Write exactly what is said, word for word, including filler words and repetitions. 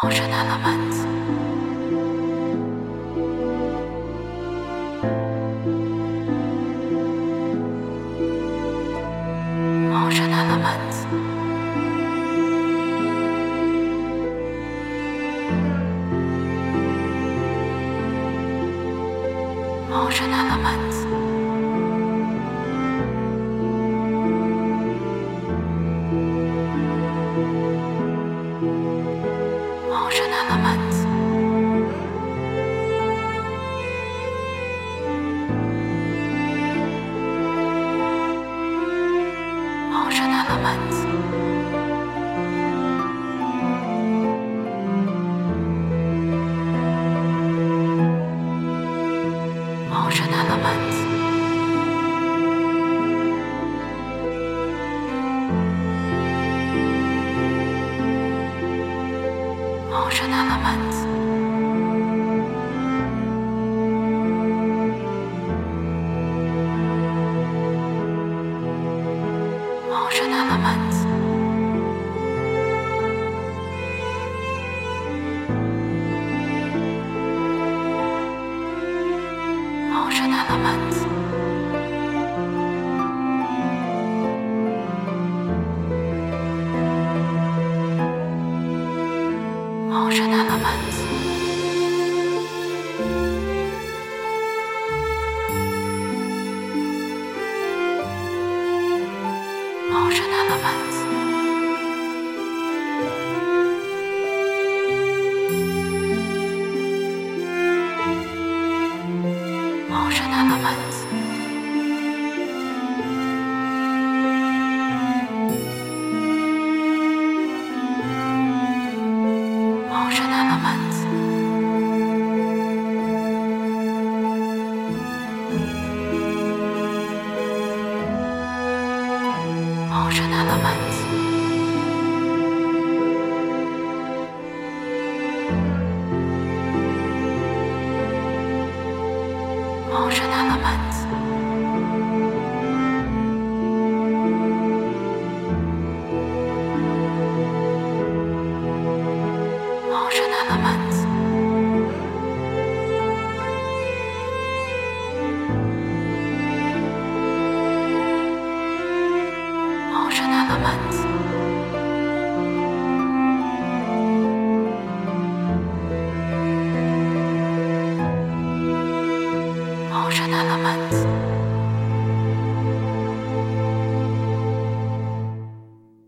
Motion elements. Motion elements. Motion elements. Motion elements. Motion elements. Motion elements. Motion elements. Motion elements. Motion elements. Motion elements. Motion elements. Motion elements. Motion elements. Motion elements. Motion elements. Motion elements.